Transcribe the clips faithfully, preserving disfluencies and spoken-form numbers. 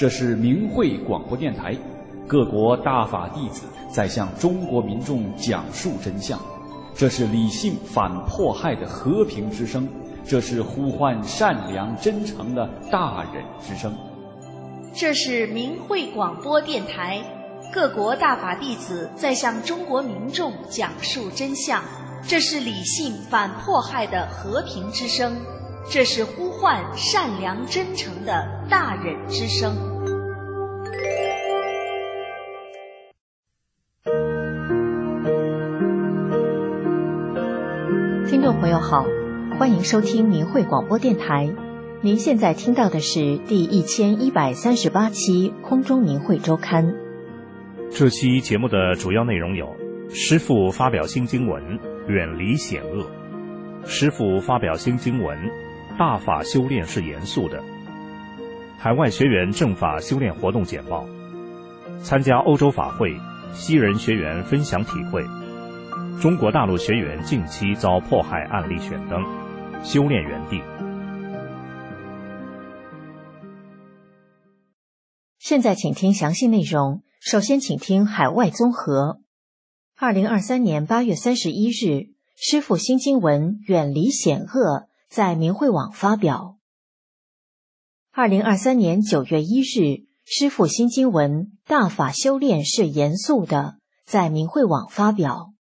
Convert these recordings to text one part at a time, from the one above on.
这是明慧广播电台，各国大法弟子在向中国民众讲述真相。这是理性反迫害的和平之声，这是呼唤善良真诚的大忍之声。 这是明慧广播电台，各国大法弟子在向中国民众讲述真相。这是理性反迫害的和平之声，这是呼唤善良真诚的大忍之声。 听众朋友好，欢迎收听明慧广播电台。您现在听到的是第一千一百三十八期空中明慧周刊。 这期节目的主要内容有：师父发表新经文，远离险恶；师父发表新经文，大法修炼是严肃的；海外学员正法修炼活动简报；参加欧洲法会，西人学员分享体会；中国大陆学员近期遭迫害案例选灯；修炼园地。 现在请听详细内容。首先请听海外综合。二零二三年八月三十一日，师父新经文远离险恶在明慧网发表。二零二三年九月一日，师父新经文大法修炼是严肃的在明慧网发表。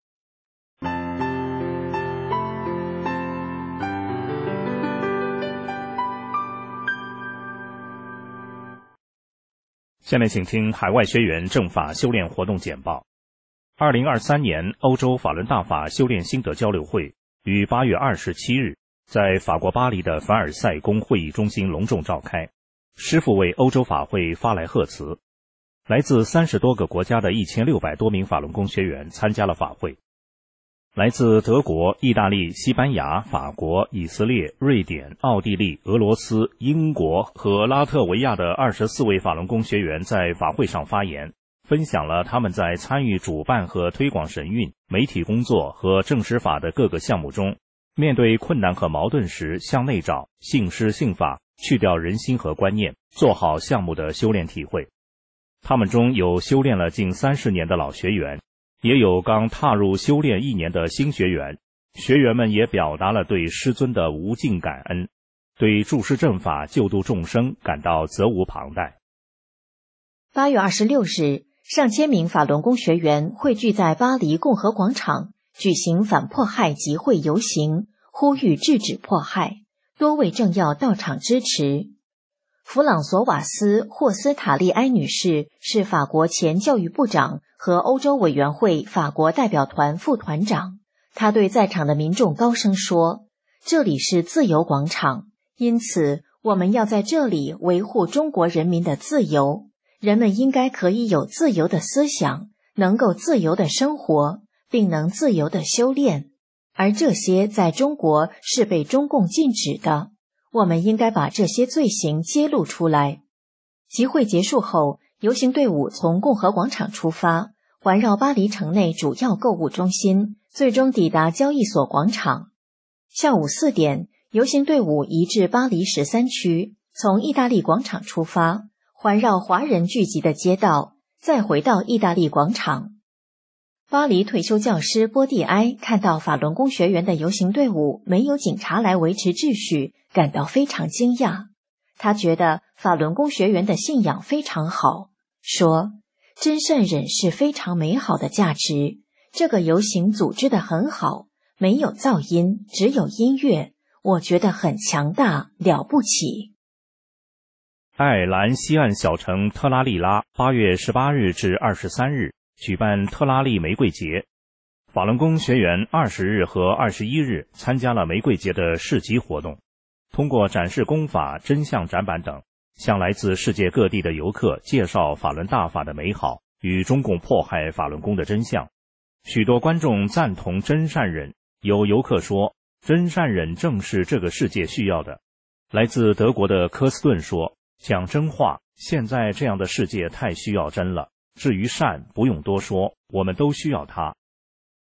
下面请听海外学员正法修炼活动简报。二零二三年欧洲法轮大法修炼心得交流会于八月二十七日在法国巴黎的凡尔赛宫会议中心隆重召开。师父为欧洲法会发来贺词。来自三十多个国家的一千六百多名法轮功学员参加了法会。来自德国、意大利、西班牙、法国、以色列、瑞典、奥地利、俄罗斯、英国和拉脱维亚的二十四位法轮功学员在法会上发言，分享了他们在参与主办和推广神韵、媒体工作和正实法的各个项目中，面对困难和矛盾时向内找，信师信法，去掉人心和观念，做好项目的修炼体会。他们中有修炼了近三十年的老学员，也有刚踏入修炼一年的新学员。学员们也表达了对师尊的无尽感恩，对注释正法救度众生感到责无旁贷。 八月二十六日，上千名法轮功学员汇聚在巴黎共和广场，举行反迫害集会游行，呼吁制止迫害，多位政要到场支持。弗朗索瓦斯·霍斯塔利埃女士是法国前教育部长和欧洲委员会法国代表团副团长。她对在场的民众高声说：“这里是自由广场，因此我们要在这里维护中国人民的自由。人们应该可以有自由的思想，能够自由的生活，并能自由的修炼。而这些在中国是被中共禁止的。我们应该把这些罪行揭露出来。”集会结束后，游行队伍从共和广场出发，环绕巴黎城内主要购物中心，最终抵达交易所广场。下午四点，游行队伍移至巴黎十三区，从意大利广场出发，环绕华人聚集的街道，再回到意大利广场。巴黎退休教师波蒂埃看到法轮功学员的游行队伍没有警察来维持秩序，感到非常惊讶。他觉得法轮功学员的信仰非常好，说：“真善忍是非常美好的价值，这个游行组织得很好，没有噪音，只有音乐，我觉得很强大，了不起。” 爱尔兰西岸小城特拉利拉八月十八日至二十三日举办特拉利玫瑰节，法轮功学员二十日和二十一日参加了玫瑰节的市集活动，通过展示功法、真相展板等，向来自世界各地的游客介绍法轮大法的美好与中共迫害法轮功的真相。许多观众赞同真善忍，有游客说，真善忍正是这个世界需要的。来自德国的科斯顿说，讲真话，现在这样的世界太需要真了，至于善不用多说，我们都需要它。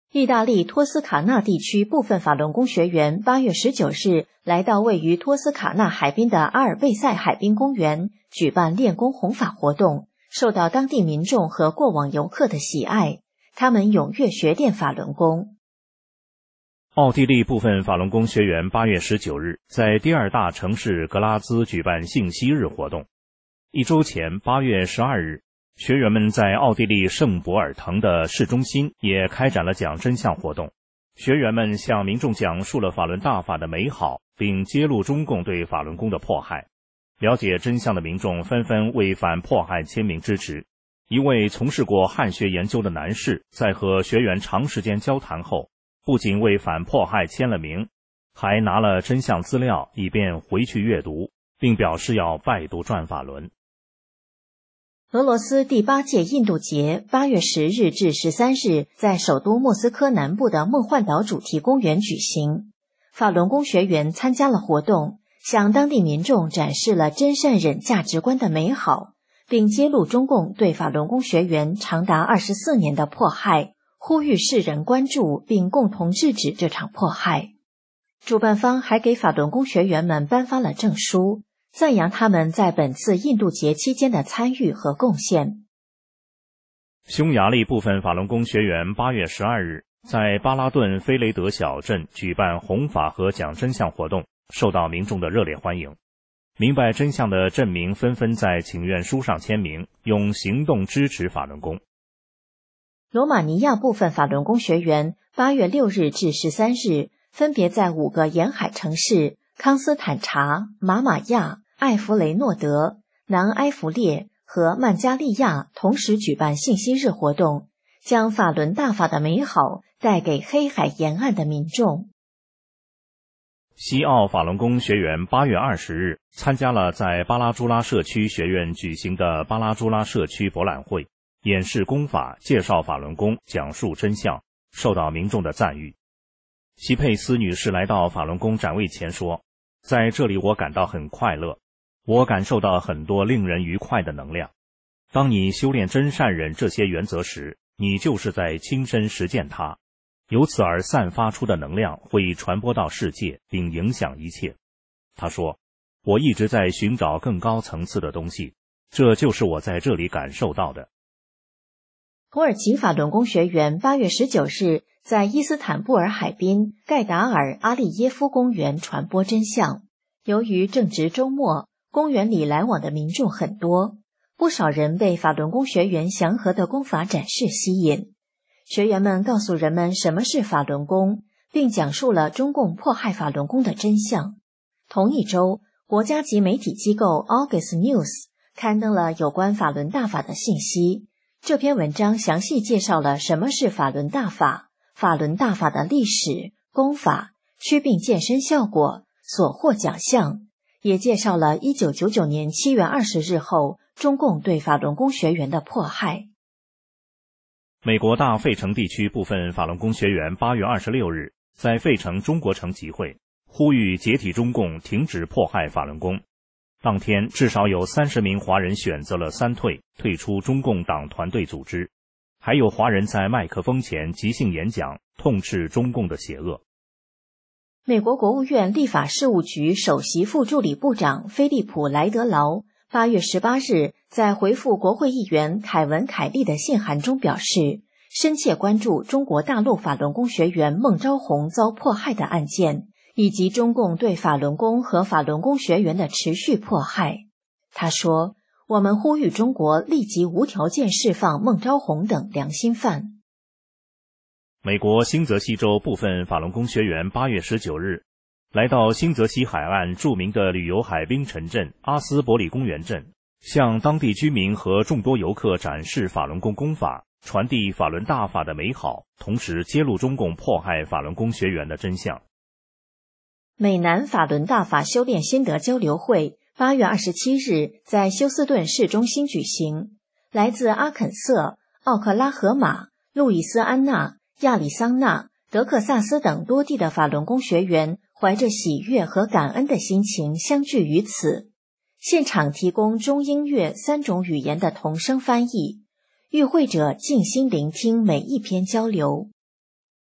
意大利托斯卡纳地区部分法轮功学员八月十九日来到位于托斯卡纳海滨的阿尔贝塞海滨公园举办练功弘法活动，受到当地民众和过往游客的喜爱，他们踊跃学练法轮功。 奥地利部分法轮功学员八月十九日在第二大城市格拉兹举办信息日活动。一周前八月十二日，学员们在奥地利圣博尔滕的市中心也开展了讲真相活动。学员们向民众讲述了法轮大法的美好，并揭露中共对法轮功的迫害。了解真相的民众纷纷为反迫害签名支持。一位从事过汉学研究的男士在和学员长时间交谈后，不仅为反迫害签了名，还拿了真相资料以便回去阅读，并表示要拜读转法轮。 俄罗斯第八届印度节八月十日至十三日在首都莫斯科南部的梦幻岛主题公园举行。法轮功学员参加了活动，向当地民众展示了真善忍价值观的美好，并揭露中共对法轮功学员长达二十四年的迫害，呼吁世人关注并共同制止这场迫害。主办方还给法轮功学员们颁发了证书，赞扬他们在本次印度节期间的参与和贡献。 匈牙利部分法轮功学员八月十二日在巴拉顿菲雷德小镇举办弘法和讲真相活动，受到民众的热烈欢迎。明白真相的镇民纷纷在请愿书上签名，用行动支持法轮功。 罗马尼亚部分法轮功学员八月六日至十三日分别在五个沿海城市康斯坦察、马马亚、艾弗雷诺德、南埃弗列和曼加利亚同时举办信息日活动，将法轮大法的美好带给黑海沿岸的民众。 西澳法轮功学员八月二十日参加了在巴拉朱拉社区学院举行的巴拉朱拉社区博览会，演示功法，介绍法轮功，讲述真相，受到民众的赞誉。齐佩斯女士来到法轮功展位前说，在这里我感到很快乐，我感受到很多令人愉快的能量。当你修炼真善忍这些原则时，你就是在亲身实践它，由此而散发出的能量会传播到世界并影响一切。他说，我一直在寻找更高层次的东西，这就是我在这里感受到的。 土耳其法轮功学员八月十九日在伊斯坦布尔海滨盖达尔阿利耶夫公园传播真相。由于正值周末，公园里来往的民众很多，不少人被法轮功学员祥和的功法展示吸引。学员们告诉人们什么是法轮功，并讲述了中共迫害法轮功的真相。同一周，国家级媒体机构 August News 刊登了有关法轮大法的信息。这篇文章详细介绍了什么是法轮大法，法轮大法的历史、功法、祛病健身效果、所获奖项，也介绍了一九九九年七月二十日后中共对法轮功学员的迫害。 美国大费城地区部分法轮功学员八月二十六日在费城中国城集会，呼吁解体中共，停止迫害法轮功。当天至少有三十名华人选择了三退，退出中共党团队组织，还有华人在麦克风前即兴演讲，痛斥中共的邪恶。 美国国务院立法事务局首席副助理部长菲利普·莱德劳八月十八日在回复国会议员凯文·凯利的信函中表示，深切关注中国大陆法轮功学员孟昭红遭迫害的案件，以及中共对法轮功和法轮功学员的持续迫害。他说，我们呼吁中国立即无条件释放孟昭红等良心犯。 美国新泽西州部分法轮功学员八月十九日来到新泽西海岸著名的旅游海滨城镇阿斯伯里公园镇，向当地居民和众多游客展示法轮功功法，传递法轮大法的美好，同时揭露中共迫害法轮功学员的真相。 美南法轮大法修炼心得交流会八月二十七日在休斯顿市中心举行，来自阿肯色、奥克拉荷马、路易斯安那、亚利桑那、德克萨斯等多地的法轮功学员怀着喜悦和感恩的心情相聚于此。现场提供中英粤三种语言的同声翻译，与会者静心聆听每一篇交流。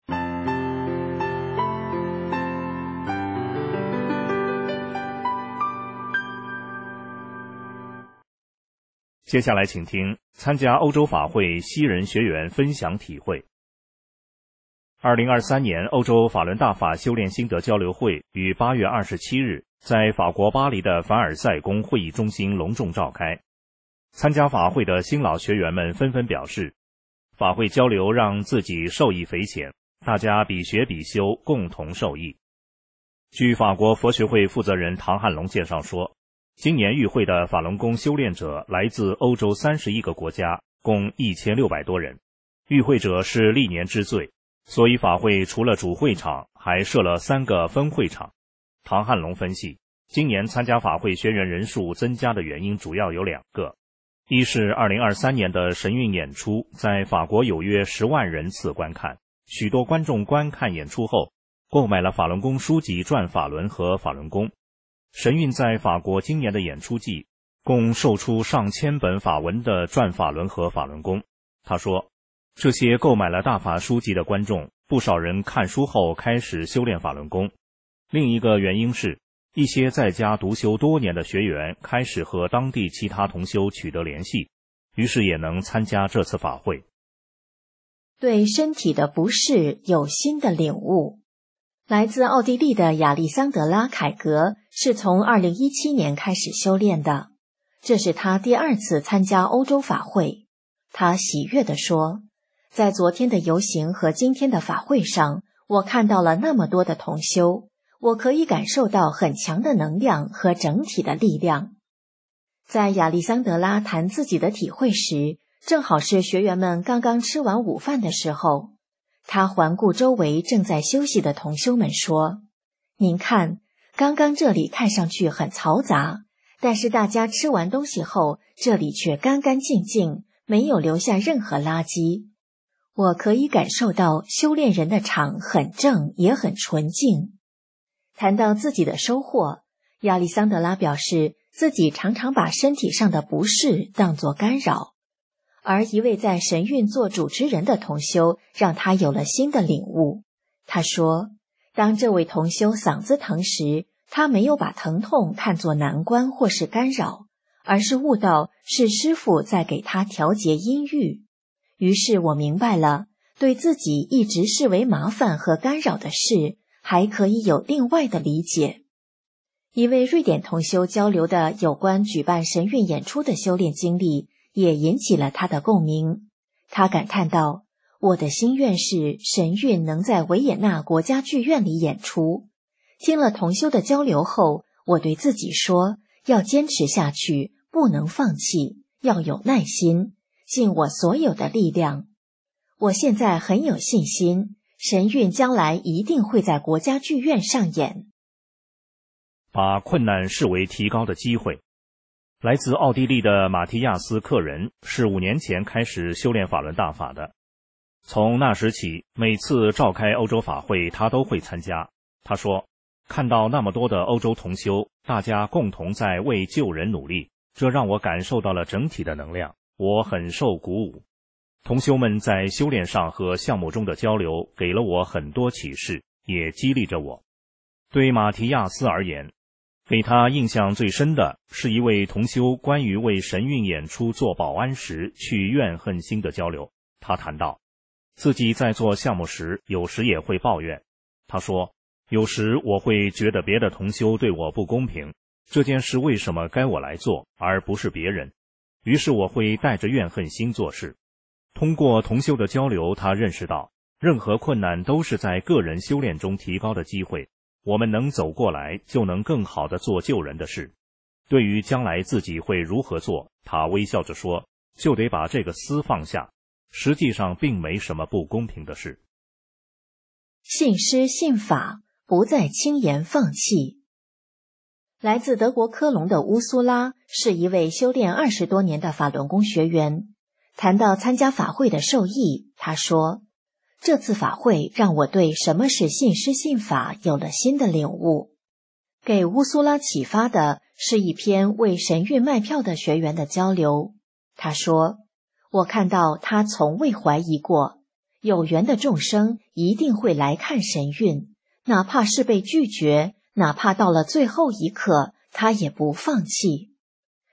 接下来请听参加欧洲法会西人学员分享体会。二零二三年欧洲法轮大法修炼心得交流会于八月二十七日在法国巴黎的凡尔赛宫会议中心隆重召开。参加法会的新老学员们纷纷表示，法会交流让自己受益匪浅，大家比学比修，共同受益。据法国佛学会负责人唐汉龙介绍说，今年与会的法轮功修炼者来自欧洲三十一个国家，共一千六百多人，与会者是历年之最，所以法会除了主会场，还设了三个分会场。唐汉龙分析，今年参加法会学员人数增加的原因主要有两个，一是二零二三年的神韵演出在法国有约十万人次观看，许多观众观看演出后购买了法轮功书籍转法轮和法轮功。神韵在法国今年的演出季共售出上千本法文的转法轮和法轮功。他说，这些购买了大法书籍的观众，不少人看书后开始修炼法轮功。另一个原因是，一些在家独修多年的学员开始和当地其他同修取得联系，于是也能参加这次法会。 对身体的不适有新的领悟。来自奥地利的亚历桑德拉·凯格是从二零一七年开始修炼的，这是他第二次参加欧洲法会。他喜悦地说，在昨天的游行和今天的法会上，我看到了那么多的同修，我可以感受到很强的能量和整体的力量。在亚历桑德拉谈自己的体会时，正好是学员们刚刚吃完午饭的时候。他环顾周围正在休息的同修们说，您看，刚刚这里看上去很嘈杂，但是大家吃完东西后，这里却干干净净，没有留下任何垃圾。我可以感受到修炼人的场很正，也很纯净。谈到自己的收获，亚历桑德拉表示自己常常把身体上的不适当作干扰。而一位在神韵做主持人的同修让他有了新的领悟。他说，当这位同修嗓子疼时，他没有把疼痛看作难关或是干扰，而是悟到是师父在给他调节音域。于是我明白了，对自己一直视为麻烦和干扰的事，还可以有另外的理解。一位瑞典同修交流的有关举办神韵演出的修炼经历也引起了他的共鸣。他感叹道，我的心愿是神韵能在维也纳国家剧院里演出。听了同修的交流后，我对自己说，要坚持下去，不能放弃，要有耐心，尽我所有的力量。我现在很有信心，神韵将来一定会在国家剧院上演。 把困难视为提高的机会。来自奥地利的马提亚斯·克人是五年前开始修炼法轮大法的。从那时起，每次召开欧洲法会，他都会参加。他说，看到那么多的欧洲同修，大家共同在为救人努力，这让我感受到了整体的能量，我很受鼓舞。同修们在修炼上和项目中的交流，给了我很多启示，也激励着我。对马提亚斯而言，给他印象最深的是一位同修关于为神韵演出做保安时去怨恨心的交流。他谈到，自己在做项目时有时也会抱怨。他说，有时我会觉得别的同修对我不公平，这件事为什么该我来做，而不是别人？于是我会带着怨恨心做事。通过同修的交流，他认识到，任何困难都是在个人修炼中提高的机会。我们能走过来，就能更好地做救人的事。对于将来自己会如何做，他微笑着说，就得把这个思放下。实际上并没什么不公平的事。 信师信法，不再轻言放弃。来自德国科隆的乌苏拉是一位修炼二十多年的法轮功学员。谈到参加法会的受益，他说，这次法会让我对什么是信师信法有了新的领悟。给乌苏拉启发的是一篇为神韵卖票的学员的交流。他说，我看到他从未怀疑过，有缘的众生一定会来看神韵，哪怕是被拒绝，哪怕到了最后一刻，他也不放弃。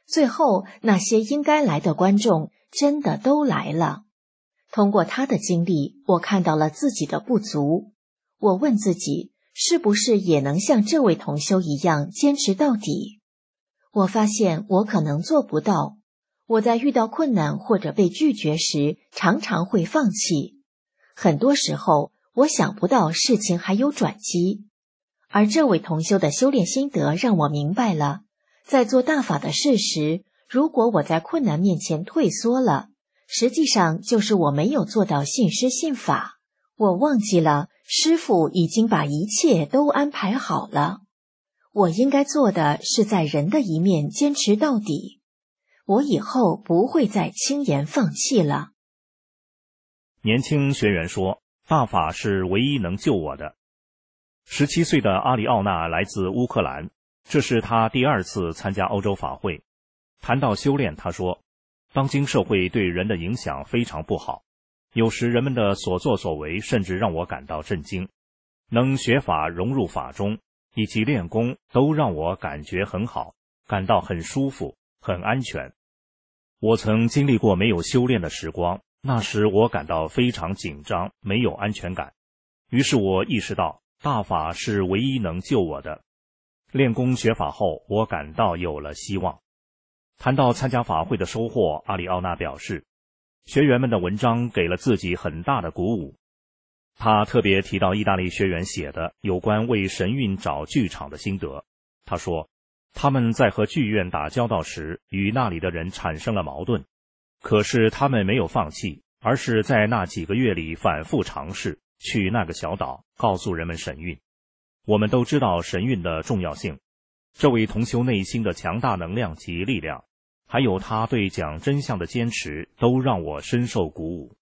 最后那些应该来的观众真的都来了。通过他的经历，我看到了自己的不足。我问自己，是不是也能像这位同修一样坚持到底？我发现我可能做不到。我在遇到困难或者被拒绝时，常常会放弃。很多时候，我想不到事情还有转机。而这位同修的修炼心得让我明白了，在做大法的事时，如果我在困难面前退缩了，实际上就是我没有做到信师信法，我忘记了师父已经把一切都安排好了。我应该做的是在人的一面坚持到底。我以后不会再轻言放弃了。 年轻学员说，大法是唯一能救我的。十七岁的阿里奥娜来自乌克兰，这是他第二次参加欧洲法会。谈到修炼，他说，当今社会对人的影响非常不好，有时人们的所作所为甚至让我感到震惊。能学法融入法中，以及练功都让我感觉很好，感到很舒服，很安全。我曾经历过没有修炼的时光，那时我感到非常紧张，没有安全感。于是我意识到，大法是唯一能救我的。练功学法后，我感到有了希望。谈到参加法会的收获，阿里奥娜表示，学员们的文章给了自己很大的鼓舞。他特别提到意大利学员写的有关为神韵找剧场的心得。他说，他们在和剧院打交道时，与那里的人产生了矛盾，可是他们没有放弃，而是在那几个月里反复尝试，去那个小岛，告诉人们神韵。我们都知道神韵的重要性，这位同修内心的强大能量及力量，还有他对讲真相的坚持，都让我深受鼓舞。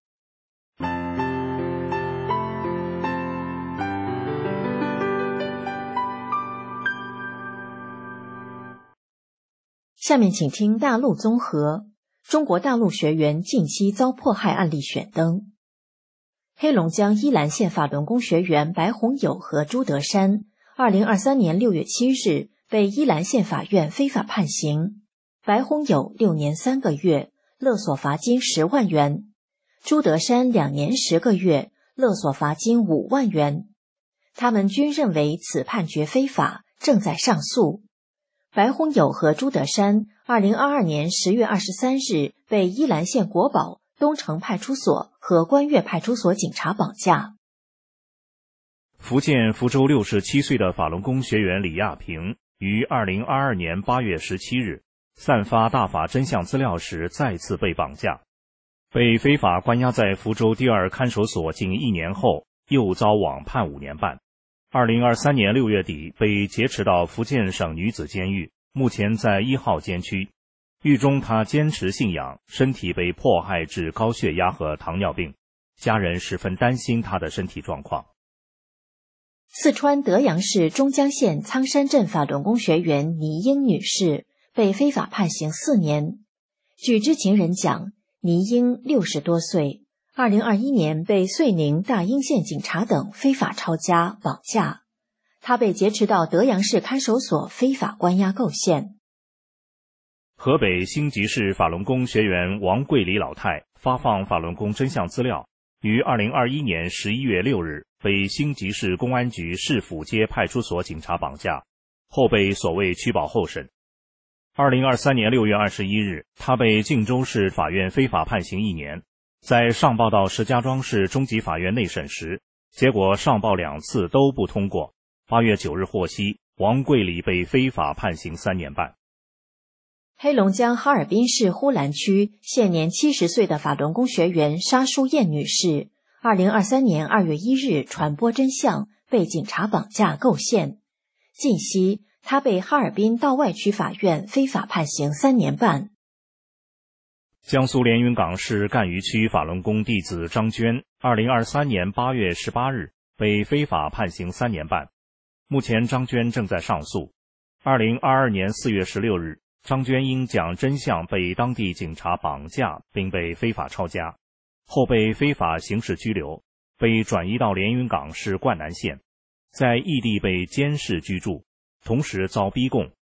下面请听大陆综合，中国大陆学员近期遭迫害案例选灯。黑龙江依兰县法轮功学员白红友和朱德山，二零二三年六月七日被依兰县法院非法判刑。白红友六年三个月，勒索罚金十万元；朱德山两年十个月，勒索罚金五万元。他们均认为此判决非法，正在上诉。白红友和朱德山二零二二年十月二十三日被依兰县国保、东城派出所和观岳派出所警察绑架。 福建福州六十七岁的法轮功学员李亚平于二零二二年八月十七日散发大法真相资料时再次被绑架，被非法关押在福州第二看守所近一年后，又遭网判五年半。二零二三年六月底被劫持到福建省女子监狱，目前在一号监区。狱中他坚持信仰，身体被迫害致高血压和糖尿病，家人十分担心他的身体状况。 四川德阳市中江县苍山镇法轮功学员倪英女士被非法判刑四年。据知情人讲，倪英六十多岁，二零二一年被遂宁、大英县警察等非法抄家、绑架，他被劫持到德阳市看守所非法关押构陷。 河北辛集市法轮功学员王桂丽老太发放法轮功真相资料，于二零二一年十一月六日被辛集市公安局市府街派出所警察绑架，后被所谓取保候审。二零二三年六月二十一日，他被晋州市法院非法判刑一年。在上报到石家庄市中级法院内审时，结果上报两次都不通过。八月九日获悉，王桂丽被非法判刑三年半。 黑龙江哈尔滨市呼兰区现年七十岁的法轮功学员沙淑燕女士，二零二三年二月一日传播真相，被警察绑架构陷。近期，她被哈尔滨道外区法院非法判刑三年半。 江苏连云港市赣榆区法轮功弟子张娟，二零二三年八月十八日被非法判刑三年半。目前张娟正在上诉。二零二二年四月十六日，张娟因讲真相被当地警察绑架，并被非法抄家，后被非法刑事拘留，被转移到连云港市灌南县，在异地被监视居住，同时遭逼供。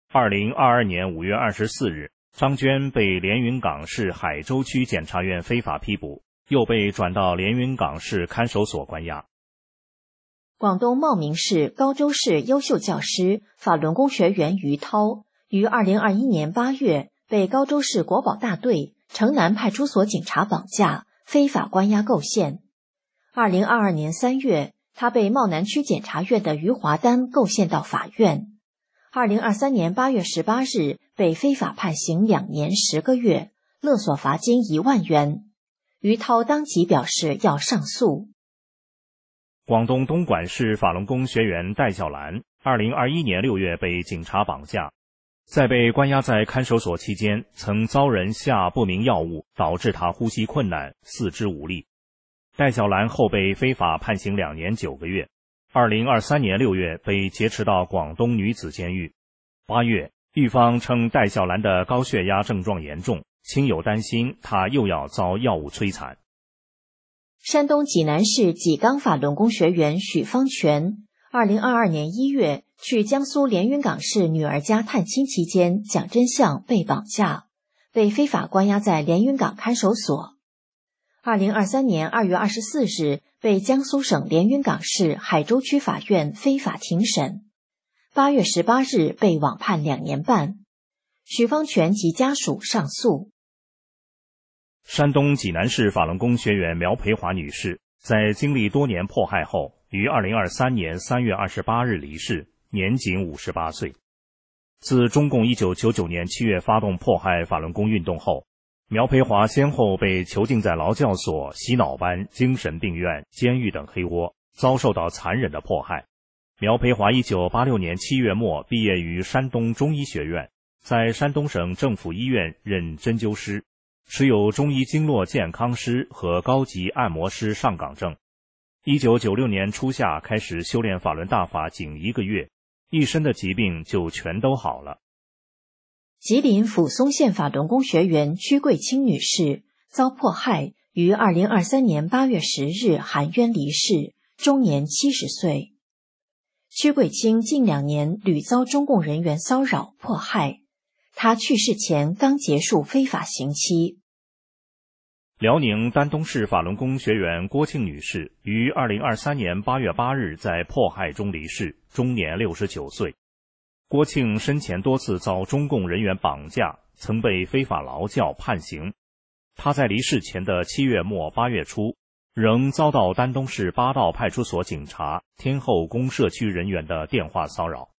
二零二二年五月二十四日，张娟被连云港市海州区检察院非法批捕，又被转到连云港市看守所关押。 广东茂名市高州市优秀教师、法轮功学员于涛于二零二一年八月被高州市国保大队城南派出所警察绑架，非法关押构陷。二零二二年三月，他被茂南区检察院的余华丹构陷到法院。二零二三年八月十八日，被非法判刑两年十个月，勒索罚金一万元。于涛当即表示要上诉。 广东东莞市法轮功学员戴小兰，二零二一年六月被警察绑架，在被关押在看守所期间，曾遭人下不明药物，导致他呼吸困难、四肢无力。戴小兰后被非法判刑两年九个月。二零二三年六月被劫持到广东女子监狱。八月，狱方称戴小兰的高血压症状严重，亲友担心她又要遭药物摧残。 山东济南市济冈法轮功学员许方全，二零二二年一月去江苏连云港市女儿家探亲期间讲真相被绑架，被非法关押在连云港看守所。二零二三年二月二十四日被江苏省连云港市海州区法院非法庭审，八月十八日被网判两年半。许方全及家属上诉。 山东济南市法轮功学员苗培华女士在经历多年迫害后，于二零二三年三月二十八日离世，年仅五十八岁。自中共一九九九年七月发动迫害法轮功运动后，苗培华先后被囚禁在劳教所、洗脑班、精神病院、监狱等黑窝，遭受到残忍的迫害。苗培华一九八六年七月末毕业于山东中医学院，在山东省政府医院任针灸师，持有中医经络健康师和高级按摩师上岗证。一九九六年初夏开始修炼法轮大法，仅一个月，一身的疾病就全都好了。 吉林抚松县法轮功学员屈桂清女士遭迫害，于二零二三年八月十日含冤离世，终年七十岁。屈桂清近两年屡遭中共人员骚扰迫害，她去世前刚结束非法刑期。 辽宁丹东市法轮功学员郭庆女士于二零二三年八月八日在迫害中离世，终年六十九岁。郭庆生前多次遭中共人员绑架，曾被非法劳教判刑。他在离世前的七月末八月初，仍遭到丹东市八道派出所警察、天后宫社区人员的电话骚扰。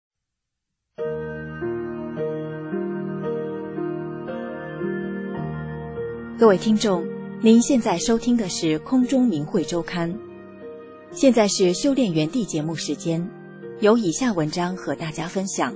各位听众，您现在收听的是空中明慧周刊，现在是修炼园地节目时间，有以下文章和大家分享。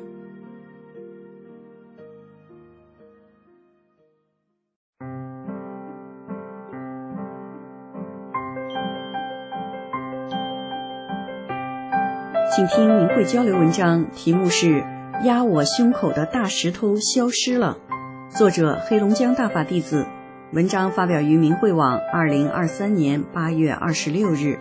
请听明慧交流文章，题目是压我胸口的大石头消失了，作者黑龙江大法弟子，文章发表于明慧网二零二三年八月二十六日。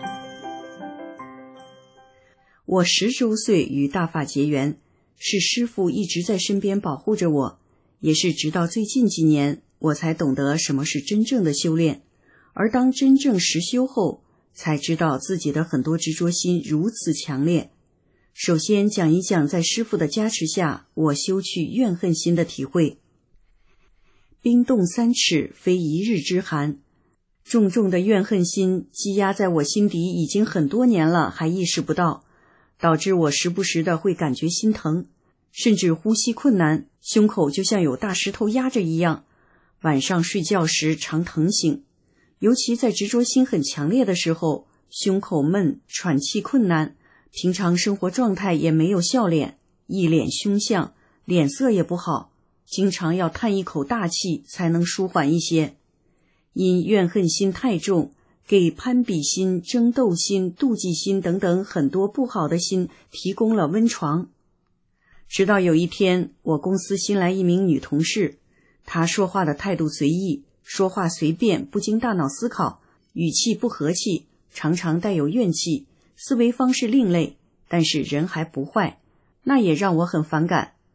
我十周岁与大法结缘，是师父一直在身边保护着我，也是直到最近几年我才懂得什么是真正的修炼，而当真正实修后，才知道自己的很多执着心如此强烈。首先讲一讲在师父的加持下，我修去怨恨心的体会。冰冻三尺，非一日之寒。重重的怨恨心积压在我心底已经很多年了，还意识不到，导致我时不时的会感觉心疼，甚至呼吸困难，胸口就像有大石头压着一样。晚上睡觉时常疼醒，尤其在执着心很强烈的时候，胸口闷，喘气困难，平常生活状态也没有笑脸，一脸凶相，脸色也不好，经常要叹一口大气才能舒缓一些。因怨恨心太重，给攀比心、争斗心、妒忌心等等很多不好的心提供了温床。直到有一天，我公司新来一名女同事，她说话的态度随意，说话随便，不经大脑思考，语气不和气，常常带有怨气，思维方式另类，但是人还不坏，那也让我很反感。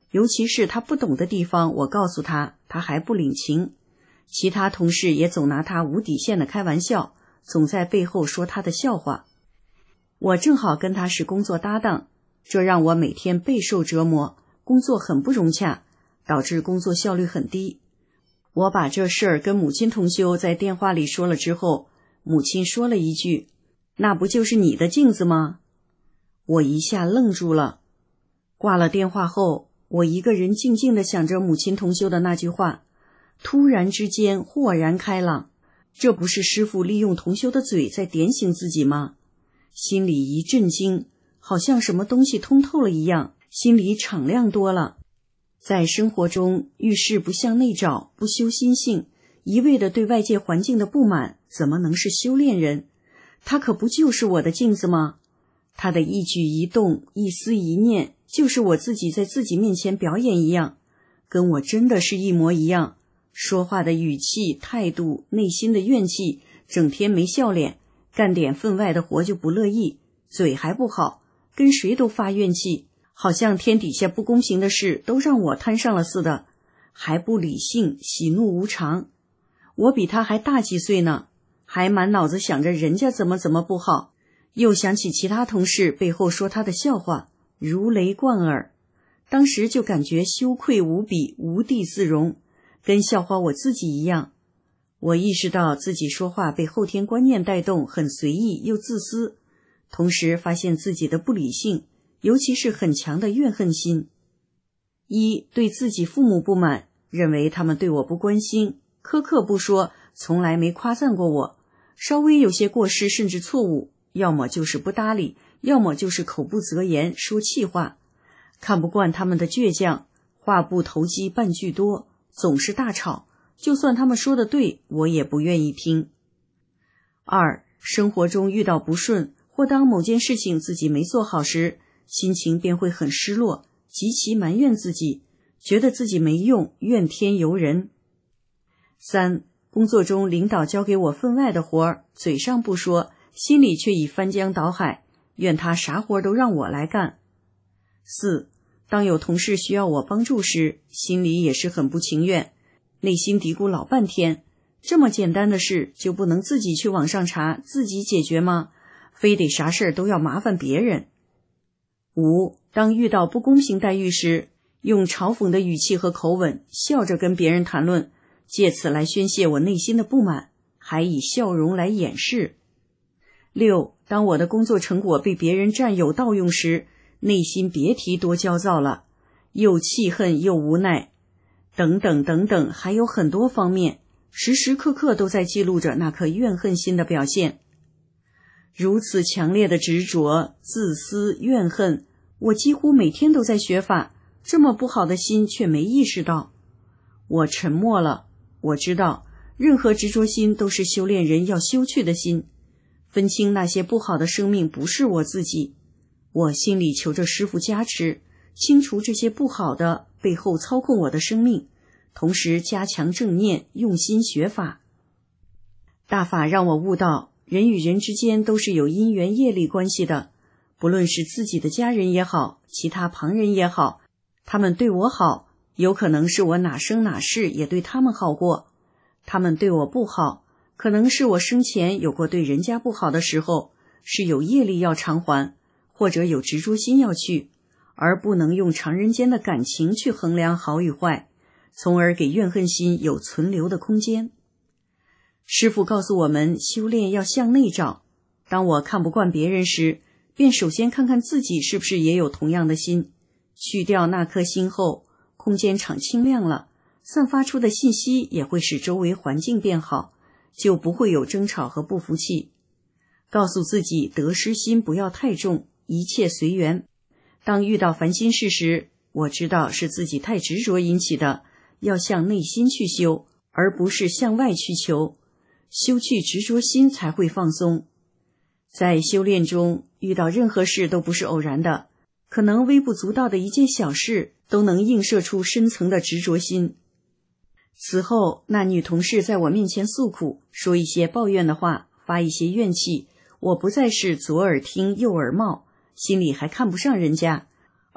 尤其是他不懂的地方，我告诉他，他还不领情。其他同事也总拿他无底线的开玩笑，总在背后说他的笑话。我正好跟他是工作搭档，这让我每天备受折磨，工作很不融洽，导致工作效率很低。我把这事儿跟母亲同修在电话里说了之后，母亲说了一句：那不就是你的镜子吗？我一下愣住了。挂了电话后，我一个人静静地想着母亲同修的那句话，突然之间豁然开朗，这不是师父利用同修的嘴在点醒自己吗？心里一震惊，好像什么东西通透了一样，心里敞亮多了。在生活中遇事不向内找，不修心性，一味地对外界环境的不满，怎么能是修炼人？他可不就是我的镜子吗？他的一举一动，一思一念，就是我自己在自己面前表演一样，跟我真的是一模一样。说话的语气、态度、内心的怨气，整天没笑脸，干点分外的活就不乐意，嘴还不好，跟谁都发怨气，好像天底下不公平的事都让我摊上了似的，还不理性，喜怒无常。我比他还大几岁呢，还满脑子想着人家怎么怎么不好，又想起其他同事背后说他的笑话，如雷贯耳。当时就感觉羞愧无比，无地自容，跟笑话我自己一样。我意识到自己说话被后天观念带动，很随意又自私，同时发现自己的不理性，尤其是很强的怨恨心。一，对自己父母不满，认为他们对我不关心，苛刻不说，从来没夸赞过我，稍微有些过失甚至错误，要么就是不搭理，要么就是口不择言，说气话。看不惯他们的倔强，话不投机半句多，总是大吵，就算他们说的对，我也不愿意听。二，生活中遇到不顺，或当某件事情自己没做好时，心情便会很失落，极其埋怨自己，觉得自己没用，怨天尤人。三，工作中领导交给我分外的活儿，嘴上不说，心里却已翻江倒海，愿他啥活都让我来干。四，当有同事需要我帮助时，心里也是很不情愿，内心嘀咕老半天，这么简单的事就不能自己去网上查，自己解决吗？非得啥事都要麻烦别人。五，当遇到不公平待遇时，用嘲讽的语气和口吻，笑着跟别人谈论，借此来宣泄我内心的不满，还以笑容来掩饰。六，当我的工作成果被别人占有盗用时，内心别提多焦躁了，又气恨又无奈，等等等等，还有很多方面，时时刻刻都在记录着那颗怨恨心的表现。如此强烈的执着、自私、怨恨，我几乎每天都在学法，这么不好的心却没意识到。我沉默了，我知道任何执着心都是修炼人要修去的心，分清那些不好的生命不是我自己。我心里求着师父加持，清除这些不好的背后操控我的生命，同时加强正念，用心学法。大法让我悟到，人与人之间都是有因缘业力关系的，不论是自己的家人也好，其他旁人也好，他们对我好，有可能是我哪生哪世也对他们好过，他们对我不好，可能是我生前有过对人家不好的时候，是有业力要偿还，或者有执着心要去，而不能用常人间的感情去衡量好与坏，从而给怨恨心有存留的空间。师父告诉我们，修炼要向内找，当我看不惯别人时，便首先看看自己是不是也有同样的心，去掉那颗心后，空间场清亮了，散发出的信息也会使周围环境变好，就不会有争吵和不服气。告诉自己得失心不要太重，一切随缘。当遇到烦心事时，我知道是自己太执着引起的，要向内心去修，而不是向外去求，修去执着心才会放松。在修炼中，遇到任何事都不是偶然的，可能微不足道的一件小事都能映射出深层的执着心。此后，那女同事在我面前诉苦，说一些抱怨的话，发一些怨气，我不再是左耳听右耳冒，心里还看不上人家，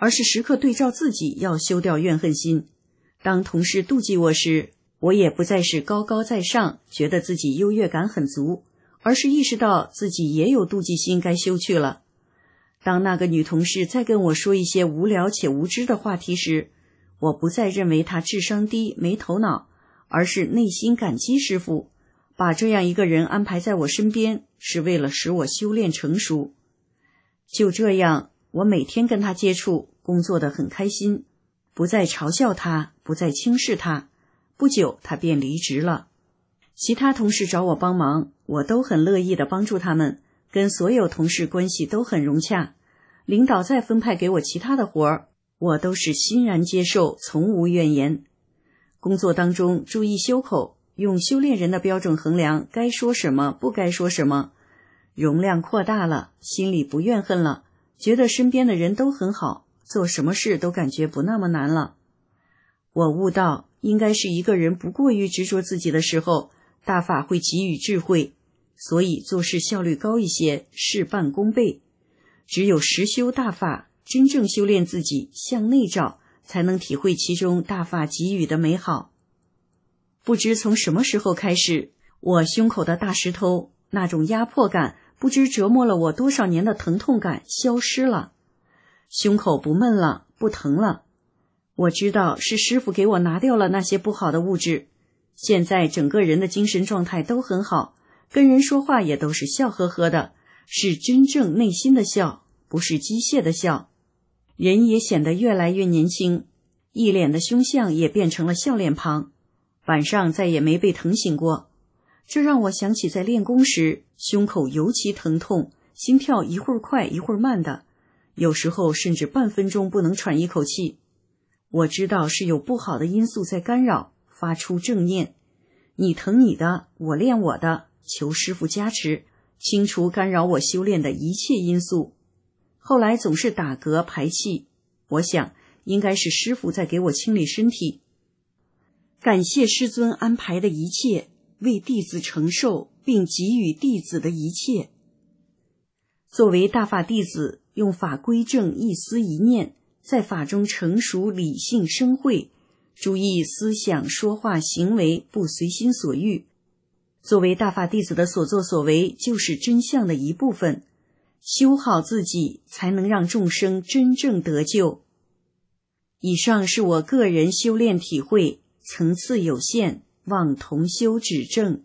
而是时刻对照自己要修掉怨恨心。当同事妒忌我时，我也不再是高高在上，觉得自己优越感很足，而是意识到自己也有妒忌心该修去了。当那个女同事再跟我说一些无聊且无知的话题时，我不再认为她智商低没头脑，而是内心感激师父把这样一个人安排在我身边，是为了使我修炼成熟。就这样，我每天跟他接触，工作得很开心，不再嘲笑他，不再轻视他。不久他便离职了。其他同事找我帮忙，我都很乐意地帮助他们，跟所有同事关系都很融洽。领导再分派给我其他的活儿，我都是欣然接受，从无怨言。工作当中注意修口，用修炼人的标准衡量该说什么不该说什么，容量扩大了，心里不怨恨了，觉得身边的人都很好，做什么事都感觉不那么难了。我悟到，应该是一个人不过于执着自己的时候，大法会给予智慧，所以做事效率高一些，事半功倍。只有实修大法，真正修炼自己，向内照，才能体会其中大法给予的美好。不知从什么时候开始，我胸口的大石头，那种压迫感，不知折磨了我多少年的疼痛感消失了，胸口不闷了，不疼了。我知道是师父给我拿掉了那些不好的物质，现在整个人的精神状态都很好，跟人说话也都是笑呵呵的，是真正内心的笑，不是机械的笑。人也显得越来越年轻，一脸的凶相也变成了笑脸庞，晚上再也没被疼醒过。这让我想起在练功时，胸口尤其疼痛，心跳一会儿快一会儿慢的，有时候甚至半分钟不能喘一口气。我知道是有不好的因素在干扰，发出正念，你疼你的，我练我的，求师父加持，清除干扰我修炼的一切因素。后来总是打嗝排气，我想应该是师父在给我清理身体。感谢师尊安排的一切，为弟子承受并给予弟子的一切。作为大法弟子，用法归正一思一念，在法中成熟理性生慧，注意思想说话行为不随心所欲。作为大法弟子的所作所为就是真相的一部分，修好自己才能让众生真正得救。以上是我个人修炼体会，层次有限，望同修指正。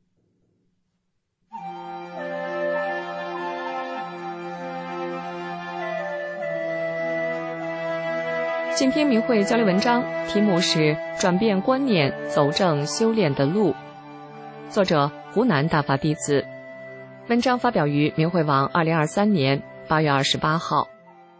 今天明慧交流文章题目是转变观念，走正修炼的路，作者湖南大法弟子。文章发表于明慧网二零二三年八月二十八号。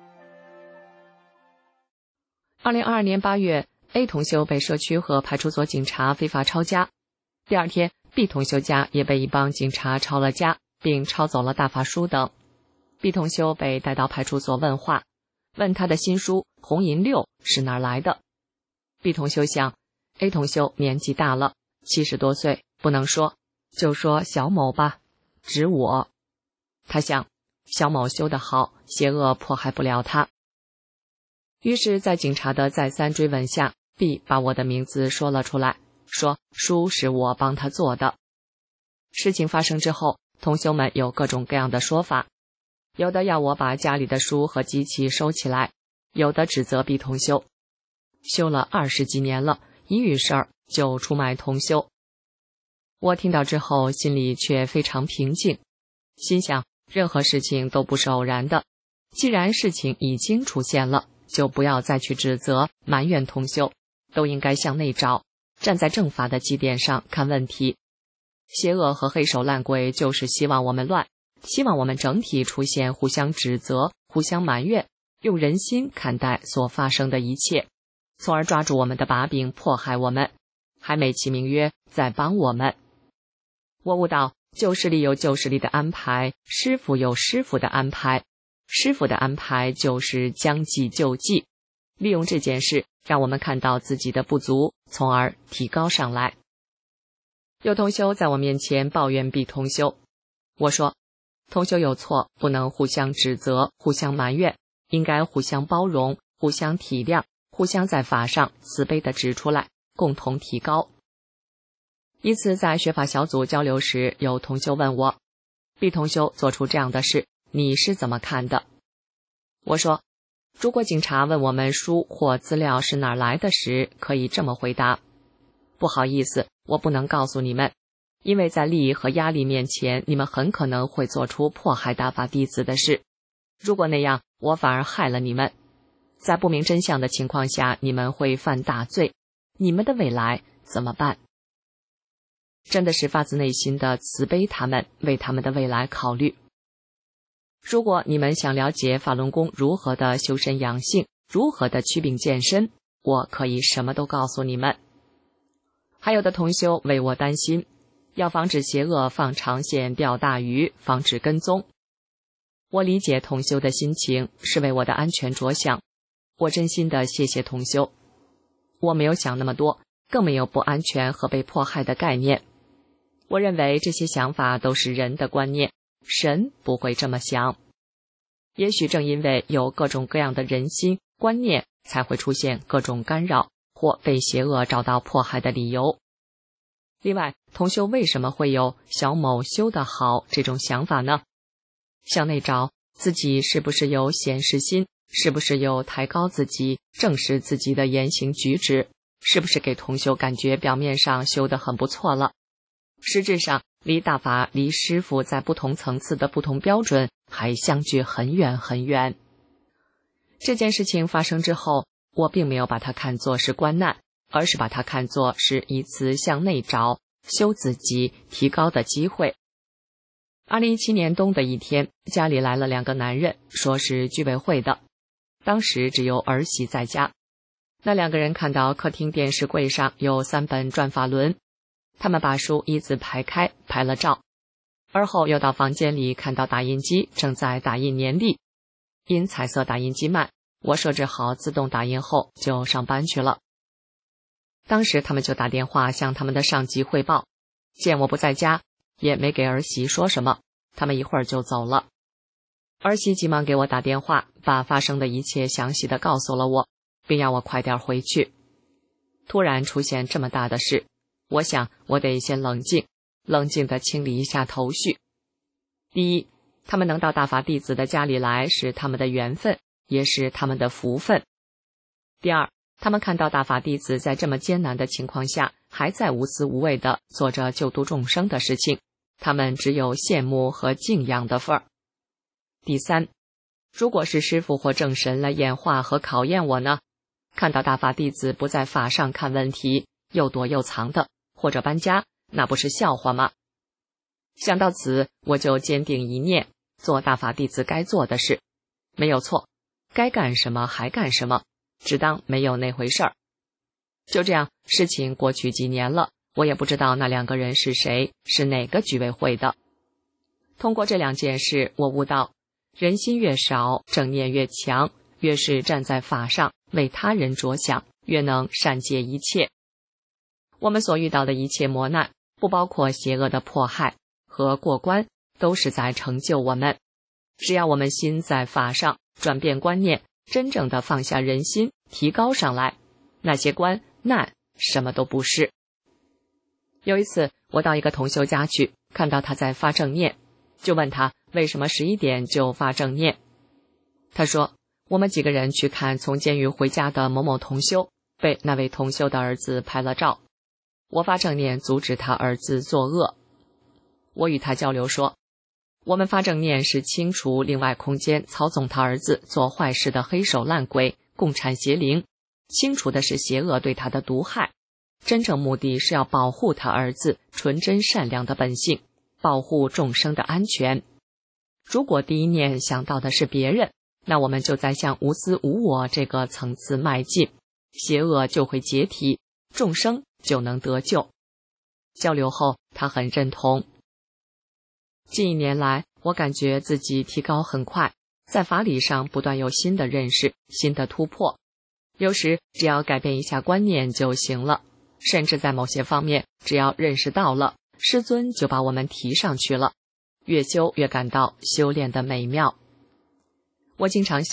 二零二二年八月 A 同修被社区和派出所警察非法抄家，第二天 B 同修家也被一帮警察抄了家，并抄走了大法书等。 B 同修被带到派出所问话，问他的新书红银六是哪儿来的。 B 同修想 A 同修年纪大了，七十多岁，不能说，就说小某吧，指我。他想小某修得好，邪恶迫害不了他。于是在警察的再三追问下， B 把我的名字说了出来，说书是我帮他做的。事情发生之后，同修们有各种各样的说法，有的要我把家里的书和机器收起来，有的指责 B 同修修了二十几年了，一遇事儿就出卖同修。我听到之后心里却非常平静，心想任何事情都不是偶然的，既然事情已经出现了，就不要再去指责埋怨同修，都应该向内找，站在正法的基点上看问题。邪恶和黑手烂鬼就是希望我们乱，希望我们整体出现互相指责、互相埋怨，用人心看待所发生的一切，从而抓住我们的把柄迫害我们，还美其名曰在帮我们。我悟到旧势力有旧势力的安排，师父有师父的安排，师父的安排就是将计就计，利用这件事让我们看到自己的不足，从而提高上来。有同修在我面前抱怨 B 同修，我说同修有错，不能互相指责，互相埋怨， 应该互相包容，互相体谅，互相在法上慈悲地指出来，共同提高。一次在学法小组交流时，有同修问我，毕同修做出这样的事，你是怎么看的？我说，如果警察问我们书或资料是哪儿来的时，可以这么回答，不好意思，我不能告诉你们，因为在利益和压力面前，你们很可能会做出迫害大法弟子的事。如果那样，我反而害了你们。在不明真相的情况下，你们会犯大罪，你们的未来怎么办？真的是发自内心的慈悲他们，为他们的未来考虑。如果你们想了解法轮功如何的修身养性，如何的祛病健身，我可以什么都告诉你们。还有的同修为我担心，要防止邪恶放长线钓大鱼，防止跟踪。我理解同修的心情，是为我的安全着想，我真心的谢谢同修。我没有想那么多，更没有不安全和被迫害的概念。我认为这些想法都是人的观念，神不会这么想。也许正因为有各种各样的人心观念，才会出现各种干扰或被邪恶找到迫害的理由。另外，同修为什么会有小某修得好这种想法呢？向内找自己是不是有显示心，是不是有抬高自己，正视自己的言行举止，是不是给同修感觉表面上修得很不错了，实质上离大法离师父在不同层次的不同标准还相距很远很远。这件事情发生之后，我并没有把它看作是关难，而是把它看作是一次向内找修自己提高的机会。二零一七年冬的一天，家里来了两个男人，说是居委会的，当时只有儿媳在家。那两个人看到客厅电视柜上有三本转法轮，他们把书一字排开，拍了照。而后又到房间里看到打印机正在打印年历，因彩色打印机慢，我设置好自动打印后就上班去了。当时他们就打电话向他们的上级汇报，见我不在家，也没给儿媳说什么，他们一会儿就走了。儿媳急忙给我打电话，把发生的一切详细的告诉了我，并要我快点回去。突然出现这么大的事，我想我得先冷静，冷静地清理一下头绪。第一，他们能到大法弟子的家里来是他们的缘分，也是他们的福分。第二，他们看到大法弟子在这么艰难的情况下，还在无私无畏地做着救度众生的事情，他们只有羡慕和敬仰的份儿。第三，如果是师父或正神来演化和考验我呢？看到大法弟子不在法上看问题，又躲又藏的，或者搬家，那不是笑话吗？想到此，我就坚定一念，做大法弟子该做的事，没有错，该干什么还干什么，只当没有那回事儿。就这样，事情过去几年了，我也不知道那两个人是谁，是哪个居委会的。通过这两件事，我悟到，人心越少，正念越强，越是站在法上为他人着想，越能善解一切。我们所遇到的一切磨难，不包括邪恶的迫害和过关，都是在成就我们。只要我们心在法上，转变观念，真正的放下人心，提高上来，那些关难什么都不是。有一次我到一个同修家去，看到他在发正念，就问他为什么十一点就发正念。他说，我们几个人去看从监狱回家的某某同修，被那位同修的儿子拍了照，我发正念阻止他儿子作恶。我与他交流说，我们发正念是清除另外空间操纵他儿子做坏事的黑手烂鬼、共产邪灵，清除的是邪恶对他的毒害，真正目的是要保护他儿子纯真善良的本性，保护众生的安全。如果第一念想到的是别人，那我们就在向无私无我这个层次迈进，邪恶就会解体，众生就能得救。交流后，他很认同。近一年来，我感觉自己提高很快，在法理上不断有新的认识，新的突破。有时只要改变一下观念就行了，甚至在某些方面，只要认识到了，师尊就把我们提上去了。越修越感到修炼的美妙。我经常想，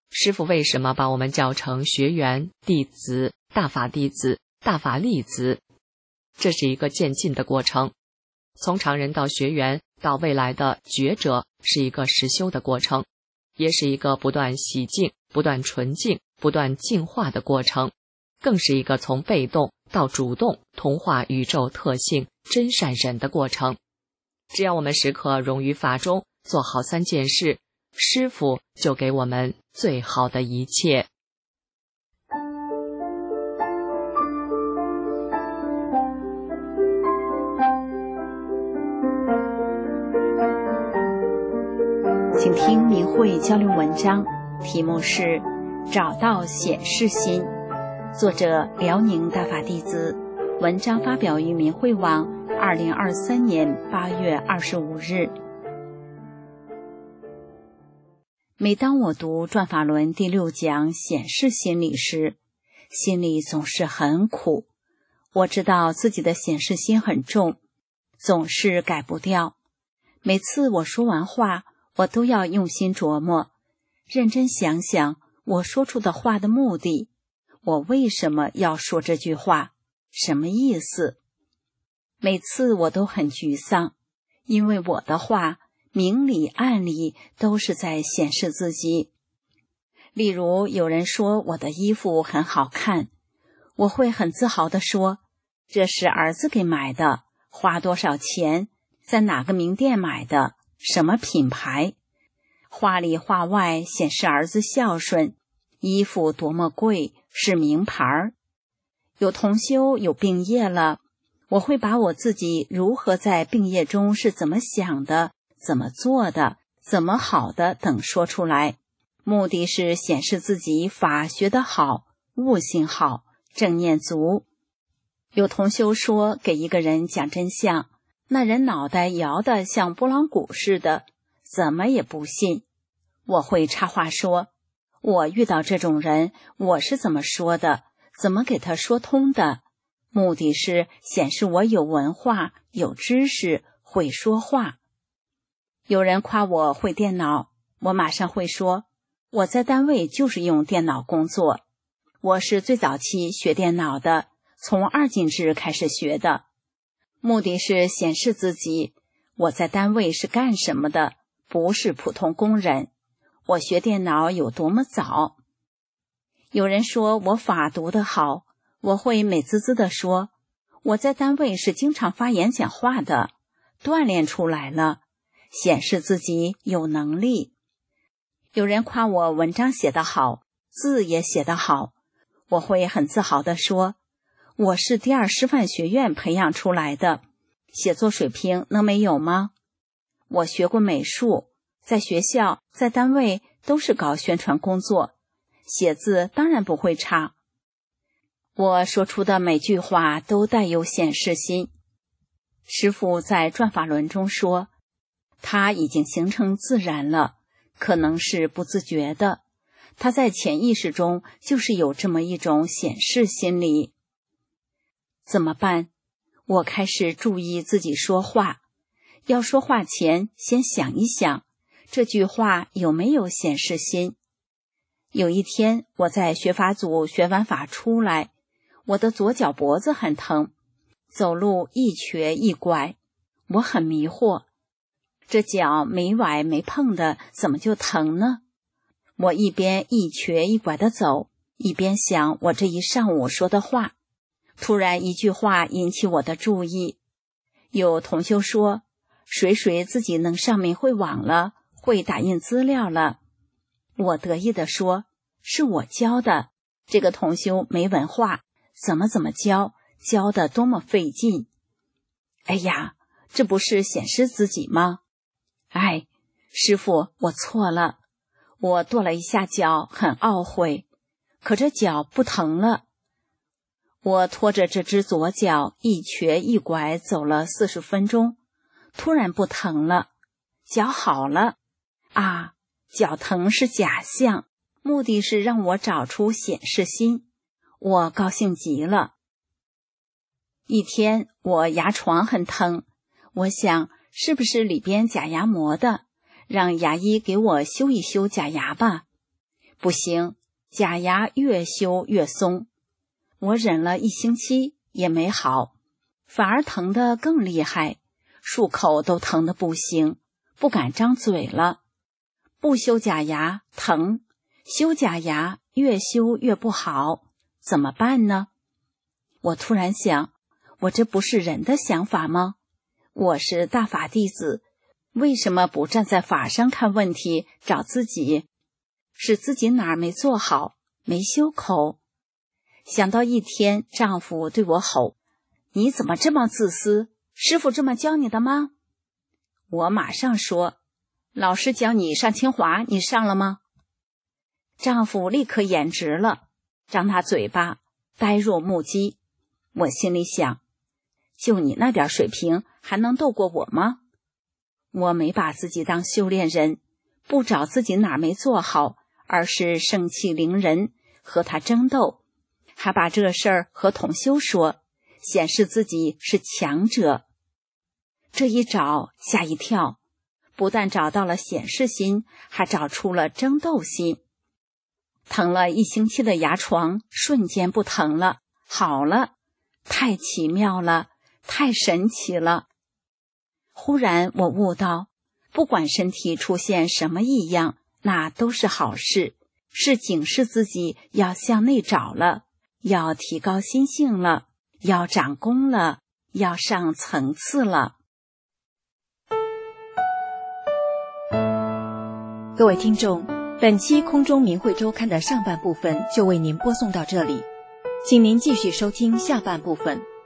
师父为什么把我们叫成学员、弟子、大法弟子、大法弟子？这是一个渐进的过程，从常人到学员到未来的觉者，是一个实修的过程，也是一个不断洗净、不断纯净、不断净化的过程，更是一个从被动到主动同化宇宙特性真善忍的过程。只要我们时刻融于法中，做好三件事，师父就给我们最好的一切。 请听明慧交流文章，题目是《找到显示心》，作者辽宁大法弟子，文章发表于明慧网二零二三年八月二十五日。每当我读转法轮第六讲显示心理时，心里总是很苦。我知道自己的显示心很重，总是改不掉。每次我说完话，我都要用心琢磨，认真想想我说出的话的目的，我为什么要说这句话，什么意思？每次我都很沮丧，因为我的话明里暗里都是在显示自己。例如有人说我的衣服很好看，我会很自豪地说，这是儿子给买的，花多少钱，在哪个名店买的，什么品牌，话里话外显示儿子孝顺，衣服多么贵，是名牌。有同修有病业了，我会把我自己如何在病业中是怎么想的，怎么做的，怎么好的等说出来，目的是显示自己法学得好，悟性好，正念足。有同修说给一个人讲真相，那人脑袋摇得像拨浪鼓似的，怎么也不信。我会插话说，我遇到这种人，我是怎么说的，怎么给他说通的，目的是显示我有文化，有知识，会说话。有人夸我会电脑，我马上会说，我在单位就是用电脑工作，我是最早期学电脑的，从二进制开始学的，目的是显示自己，我在单位是干什么的，不是普通工人，我学电脑有多么早。有人说我法读得好，我会美滋滋地说，我在单位是经常发言讲话的，锻炼出来了，显示自己有能力。有人夸我文章写得好，字也写得好，我会很自豪地说，我是第二师范学院培养出来的，写作水平能没有吗？我学过美术，在学校在单位都是搞宣传工作，写字当然不会差。我说出的每句话都带有显示心。师父在转法轮中说，他已经形成自然了，可能是不自觉的，他在潜意识中就是有这么一种显示心理。怎么办？我开始注意自己说话，要说话前先想一想，这句话有没有显示心。有一天我在学法组学完法出来，我的左脚脖子很疼，走路一瘸一拐，我很迷惑，这脚没崴没碰的怎么就疼呢？我一边一瘸一拐地走，一边想我这一上午说的话。突然一句话引起我的注意，有同修说，谁谁自己能上明慧网了，会打印资料了。我得意地说，是我教的，这个同修没文化，怎么怎么教，教得多么费劲。哎呀，这不是显示自己吗？哎，师父，我错了。我跺了一下脚，很懊悔，可这脚不疼了。我拖着这只左脚一瘸一拐走了四十分钟，突然不疼了，脚好了。啊，脚疼是假象，目的是让我找出显示心。我高兴极了。一天我牙床很疼，我想是不是里边假牙磨的，让牙医给我修一修假牙吧。 不行，假牙越修越松。我忍了一星期也没好，反而疼得更厉害，漱口都疼得不行，不敢张嘴了。不修假牙疼，修假牙越修越不好，怎么办呢？我突然想，我这不是人的想法吗？我是大法弟子，为什么不站在法上看问题，找自己？是自己哪儿没做好，没修口。想到一天丈夫对我吼，你怎么这么自私？师父这么教你的吗？我马上说，老师教你上清华，你上了吗？丈夫立刻眼直了，张大嘴巴，呆若木鸡。我心里想，就你那点水平，还能斗过我吗？我没把自己当修炼人，不找自己哪儿没做好，而是盛气凌人，和他争斗，还把这事儿和同修说，显示自己是强者。这一找吓一跳，不但找到了显示心，还找出了争斗心。疼了一星期的牙床瞬间不疼了，好了，太奇妙了，太神奇了。忽然我悟到，不管身体出现什么异样，那都是好事，是警示自己要向内找了，要提高心性了，要长功了，要上层次了。 各位听众，本期空中明慧周刊的上半部分就为您播送到这里，请您继续收听下半部分。